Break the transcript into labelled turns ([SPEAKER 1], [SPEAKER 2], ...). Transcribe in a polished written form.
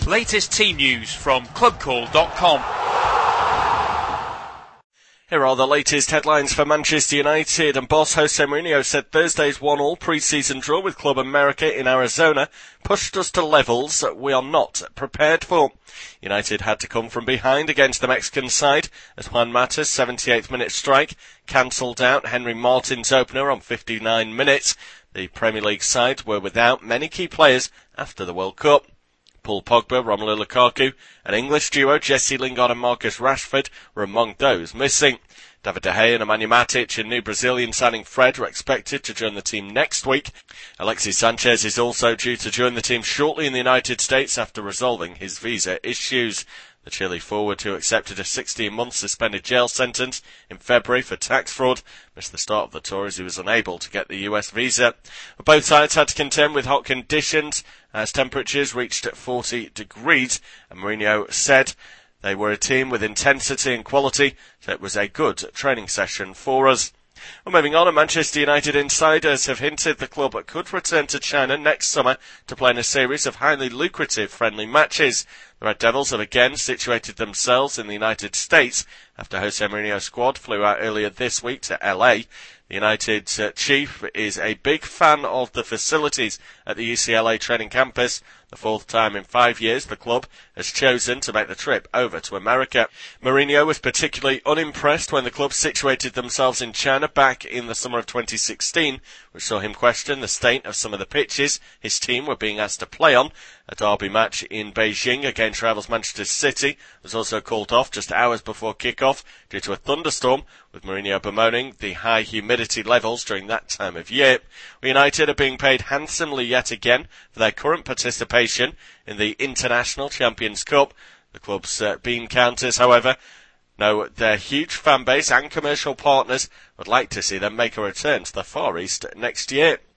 [SPEAKER 1] Latest team news from clubcall.com.
[SPEAKER 2] Here are the latest headlines for Manchester United, and boss Jose Mourinho said Thursday's 1-1 pre-season draw with Club America in Arizona pushed us to levels we are not prepared for. United had to come from behind against the Mexican side as Juan Mata's 78th minute strike cancelled out Henry Martin's opener on 59 minutes. The Premier League side were without many key players after the World Cup. Paul Pogba, Romelu Lukaku, and English duo Jesse Lingard and Marcus Rashford were among those missing. David De Gea and Nemanja Matic and new Brazilian signing Fred were expected to join the team next week. Alexis Sanchez is also due to join the team shortly in the United States after resolving his visa issues. The Chile forward, who accepted a 16-month suspended jail sentence in February for tax fraud, missed the start of the tour as he was unable to get the US visa. Both sides had to contend with hot conditions as temperatures reached 40 degrees, and Mourinho said they were a team with intensity and quality, so it was a good training session for us. Well, moving on, Manchester United insiders have hinted the club could return to China next summer to play in a series of highly lucrative friendly matches. The Red Devils have again situated themselves in the United States after Jose Mourinho's squad flew out earlier this week to LA. The United chief is a big fan of the facilities at the UCLA training campus. The fourth time in 5 years the club has chosen to make the trip over to America. Mourinho was particularly unimpressed when the club situated themselves in China back in the summer of 2016, which saw him question the state of some of the pitches his team were being asked to play on. A derby match in Beijing against rivals Manchester City was also called off just hours before kick-off due to a thunderstorm, with Mourinho bemoaning the high humidity levels during that time of year. United are being paid handsomely yet again for their current participation in the International Champions Cup. The club's bean counters, however, know their huge fan base and commercial partners would like to see them make a return to the Far East next year.